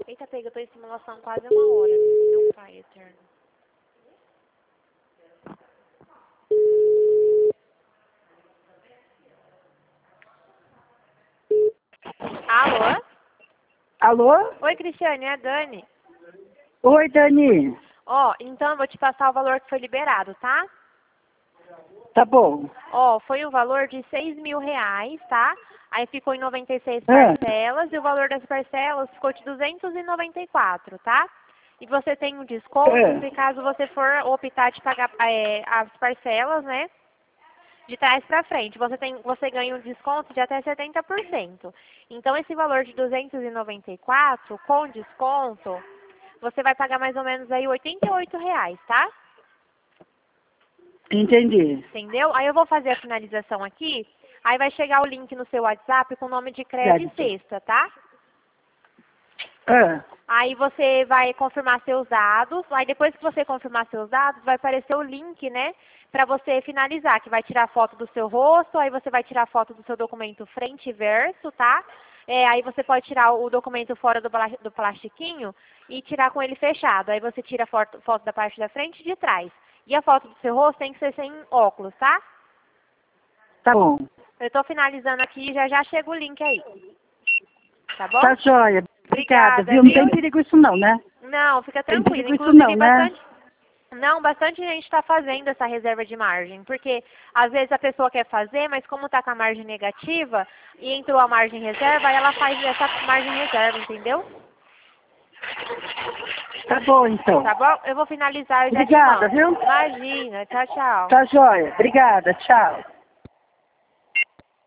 Eita, pega, eu tô em simulação quase uma hora. Meu pai eterno. Alô? Alô? Oi, Cristiane, é a Dani. Oi, Dani. Ó, então eu vou te passar o valor que foi liberado, tá? Tá bom. Ó, foi o valor de R$ 6.000, tá? Aí ficou em 96 Ah, parcelas e o valor das parcelas ficou de 294, tá? E você tem um desconto se caso você for optar de pagar as parcelas, né? De trás para frente. Você ganha um desconto de até 70%. Então, esse valor de 294, com desconto, você vai pagar mais ou menos aí R$ 88, tá? entendi. Entendeu? Aí eu vou fazer a finalização aqui. Aí vai chegar o link no seu WhatsApp com o nome de crédito e cesta, tá? Ah, Aí você vai confirmar seus dados. Aí depois que você confirmar seus dados, vai aparecer o link, né? Pra você finalizar, que vai tirar foto do seu rosto. Aí você vai tirar foto do seu documento frente e verso, tá? Aí você pode tirar o documento fora do plastiquinho e tirar com ele fechado. Aí você tira a foto da parte da frente e de trás. E a foto do seu rosto tem que ser sem óculos, tá? tá bom. Eu tô finalizando aqui e já chega o link aí. Tá bom? Tá joia. Obrigada, Obrigada, viu? Não viu? tem perigo isso não, né? Não, fica Tem tranquilo. perigo isso Inclusive, não, né? bastante gente está fazendo essa reserva de margem. Porque, às vezes, a pessoa quer fazer, mas como está com a margem negativa e entrou a margem reserva, aí ela faz essa margem reserva, entendeu? Tá bom, então. Tá bom? Eu vou finalizar e já te Obrigada, mando. viu? Imagina. Tchau, tchau. Tá joia. Obrigada. Tchau.